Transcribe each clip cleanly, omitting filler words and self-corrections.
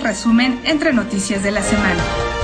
el resumen entre noticias de la semana.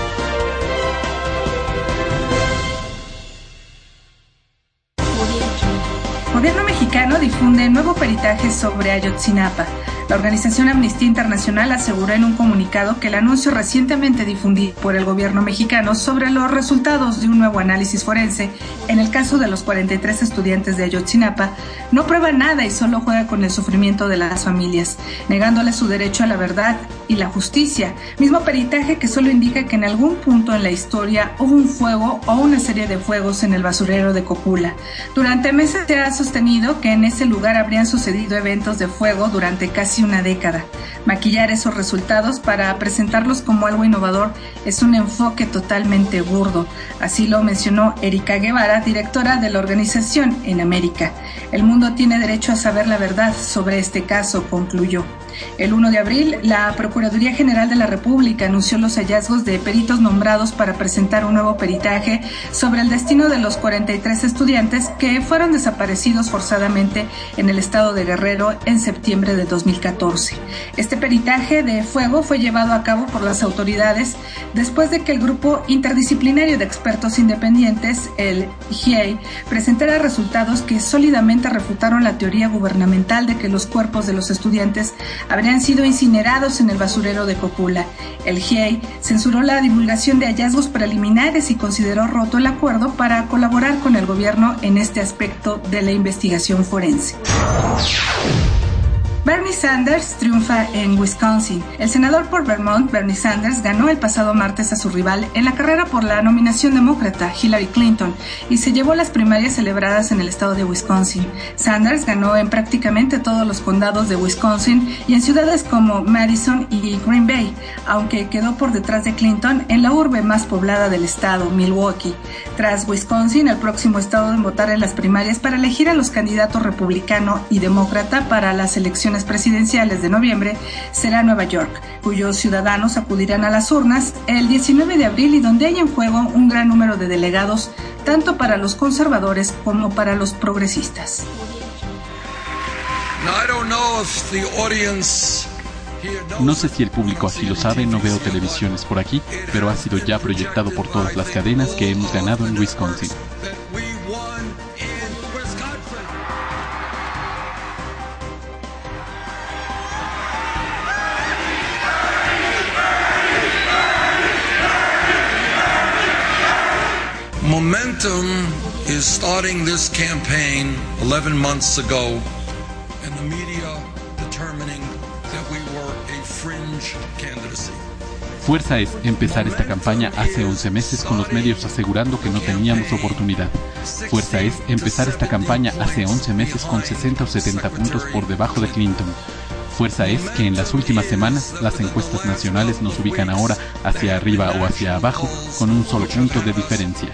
Gobierno mexicano difunde nuevo peritaje sobre Ayotzinapa. La organización Amnistía Internacional aseguró en un comunicado que el anuncio recientemente difundido por el gobierno mexicano sobre los resultados de un nuevo análisis forense en el caso de los 43 estudiantes de Ayotzinapa no prueba nada y solo juega con el sufrimiento de las familias, negándoles su derecho a la verdad y la justicia. Mismo peritaje que solo indica que en algún punto en la historia hubo un fuego o una serie de fuegos en el basurero de Copula. Durante meses se ha sostenido que en ese lugar habrían sucedido eventos de fuego durante casi una década. Maquillar esos resultados para presentarlos como algo innovador es un enfoque totalmente burdo. Así lo mencionó Erika Guevara, directora de la organización en América. El mundo tiene derecho a saber la verdad sobre este caso, concluyó. El 1 de abril, la Procuraduría General de la República anunció los hallazgos de peritos nombrados para presentar un nuevo peritaje sobre el destino de los 43 estudiantes que fueron desaparecidos forzadamente en el estado de Guerrero en septiembre de 2014. Este peritaje de fuego fue llevado a cabo por las autoridades después de que el Grupo Interdisciplinario de Expertos Independientes, el GIEI, presentara resultados que sólidamente refutaron la teoría gubernamental de que los cuerpos de los estudiantes habrían sido incinerados en el basurero de Copula. El GIEI censuró la divulgación de hallazgos preliminares y consideró roto el acuerdo para colaborar con el gobierno en este aspecto de la investigación forense. Bernie Sanders triunfa en Wisconsin. El senador por Vermont, Bernie Sanders, ganó el pasado martes a su rival en la carrera por la nominación demócrata, Hillary Clinton, y se llevó las primarias celebradas en el estado de Wisconsin. Sanders ganó en prácticamente todos los condados de Wisconsin y en ciudades como Madison y Green Bay, aunque quedó por detrás de Clinton en la urbe más poblada del estado, Milwaukee. Tras Wisconsin, el próximo estado en votar en las primarias para elegir a los candidatos republicano y demócrata para las elecciones presidenciales de noviembre será Nueva York, cuyos ciudadanos acudirán a las urnas el 19 de abril y donde hay en juego un gran número de delegados, tanto para los conservadores como para los progresistas. No sé si el público así lo sabe, no veo televisiones por aquí, pero ha sido ya proyectado por todas las cadenas que hemos ganado en Wisconsin. Momentum is starting this campaign 11 months ago, and the media determining that we were a fringe candidacy. Fuerza es empezar esta campaña hace 11 meses con los medios asegurando que no teníamos oportunidad. Fuerza es empezar esta campaña hace 11 meses con 60 o 70 puntos por debajo de Clinton. Fuerza es que en las últimas semanas las encuestas nacionales nos ubican ahora hacia arriba o hacia abajo con un solo punto de diferencia.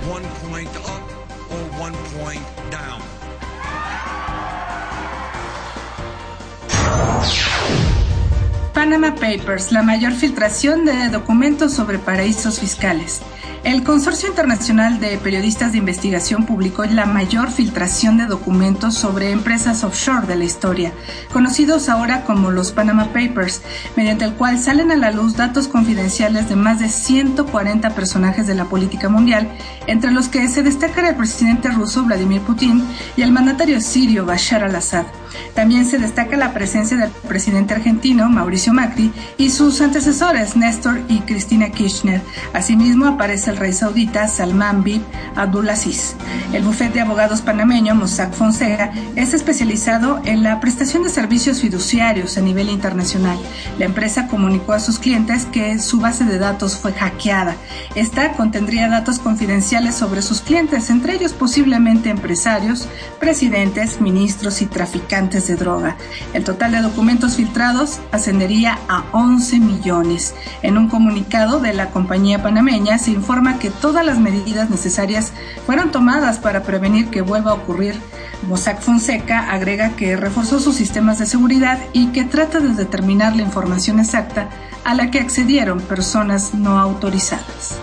Panama Papers, la mayor filtración de documentos sobre paraísos fiscales. El Consorcio Internacional de Periodistas de Investigación publicó la mayor filtración de documentos sobre empresas offshore de la historia, conocidos ahora como los Panama Papers, mediante el cual salen a la luz datos confidenciales de más de 140 personajes de la política mundial, entre los que se destacan el presidente ruso Vladimir Putin y el mandatario sirio Bashar al-Assad. También se destaca la presencia del presidente argentino Mauricio Macri y sus antecesores Néstor y Cristina Kirchner. Asimismo aparece el rey saudita Salman bin Abdulaziz. El bufete de abogados panameño Mossack Fonseca es especializado en la prestación de servicios fiduciarios a nivel internacional. La empresa comunicó a sus clientes que su base de datos fue hackeada. Esta contendría datos confidenciales sobre sus clientes, entre ellos posiblemente empresarios, presidentes, ministros y traficantes de droga. El total de documentos filtrados ascendería a 11 millones. En un comunicado de la compañía panameña se informa que todas las medidas necesarias fueron tomadas para prevenir que vuelva a ocurrir. Mossack Fonseca agrega que reforzó sus sistemas de seguridad y que trata de determinar la información exacta a la que accedieron personas no autorizadas.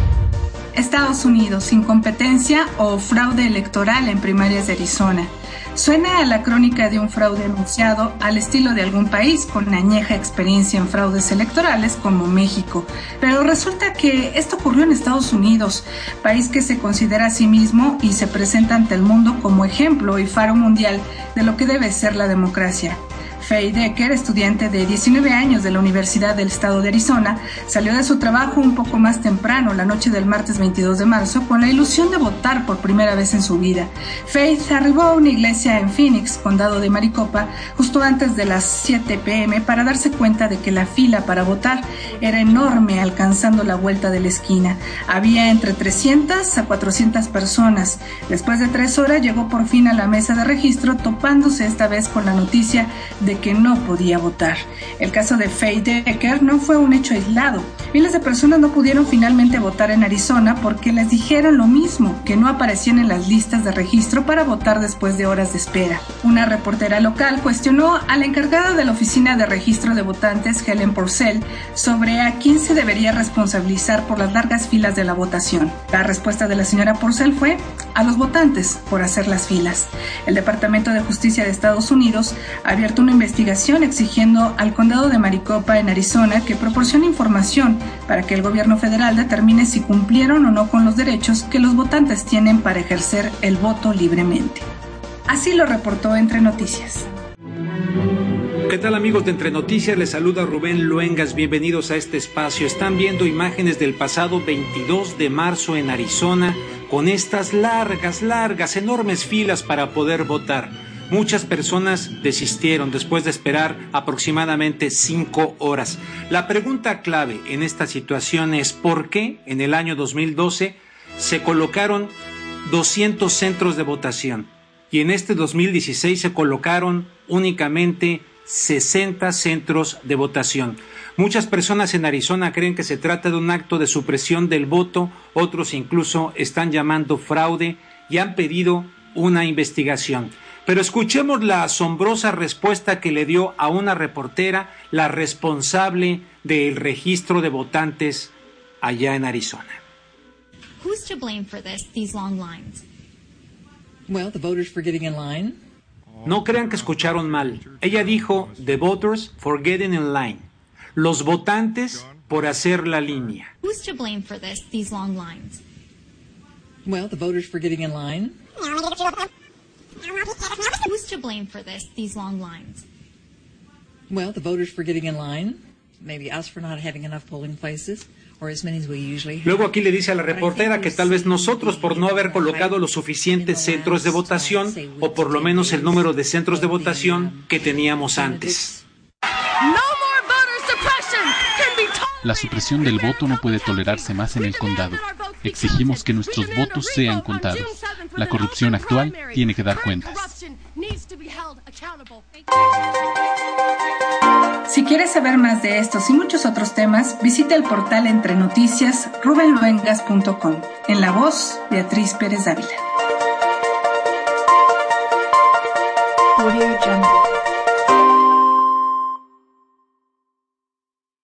Estados Unidos, incompetencia o fraude electoral en primarias de Arizona. Suena a la crónica de un fraude anunciado al estilo de algún país con añeja experiencia en fraudes electorales como México, pero resulta que esto ocurrió en Estados Unidos, país que se considera a sí mismo y se presenta ante el mundo como ejemplo y faro mundial de lo que debe ser la democracia. Faye Decker, estudiante de 19 años de la Universidad del Estado de Arizona, salió de su trabajo un poco más temprano, la noche del martes 22 de marzo, con la ilusión de votar por primera vez en su vida. Faith arribó a una iglesia en Phoenix, condado de Maricopa, justo antes de las 7 p.m. para darse cuenta de que la fila para votar era enorme, alcanzando la vuelta de la esquina. Había entre 300 a 400 personas. Después de 3 horas llegó por fin a la mesa de registro, topándose esta vez con la noticia de que no podía votar. El caso de Faye Decker no fue un hecho aislado. Miles de personas no pudieron finalmente votar en Arizona porque les dijeron lo mismo, que no aparecían en las listas de registro para votar después de horas de espera. Una reportera local cuestionó a la encargada de la oficina de registro de votantes, Helen Purcell, sobre a quién se debería responsabilizar por las largas filas de la votación. La respuesta de la señora Purcell fue a los votantes por hacer las filas. El Departamento de Justicia de Estados Unidos ha abierto una investigación exigiendo al condado de Maricopa en Arizona que proporcione información para que el gobierno federal determine si cumplieron o no con los derechos que los votantes tienen para ejercer el voto libremente. Así lo reportó Entre Noticias. ¿Qué tal, amigos de Entre Noticias? Les saluda Rubén Luengas. Bienvenidos a este espacio. Están viendo imágenes del pasado 22 de marzo en Arizona con estas largas, enormes filas para poder votar. Muchas personas desistieron después de esperar aproximadamente 5 horas. La pregunta clave en esta situación es ¿por qué en el año 2012 se colocaron 200 centros de votación y en este 2016 se colocaron únicamente 60 centros de votación? Muchas personas en Arizona creen que se trata de un acto de supresión del voto, otros incluso están llamando fraude y han pedido una investigación. Pero escuchemos la asombrosa respuesta que le dio a una reportera la responsable del registro de votantes allá en Arizona. Who's to blame for these long lines? Well, the voters for getting in line. No crean que escucharon mal. Ella dijo, the voters for getting in line. Los votantes por hacer la línea. Who's to blame for these long lines? Well, the voters for getting in line. Who's to blame for these long lines? Well, the voters for getting in line. Maybe us for not having enough polling places, or as many as we usually have. Luego aquí le dice a la reportera que tal vez nosotros por no haber colocado los suficientes centros de votación, o por lo menos el número de centros de votación que teníamos antes. La supresión del voto no puede tolerarse más en el condado. Exigimos que nuestros votos sean contados. La corrupción actual tiene que dar cuentas. Si quieres saber más de estos y muchos otros temas, visita el portal Entre Noticias, rubenluengas.com. En la voz, Beatriz Pérez Dávila. Audio Jungle.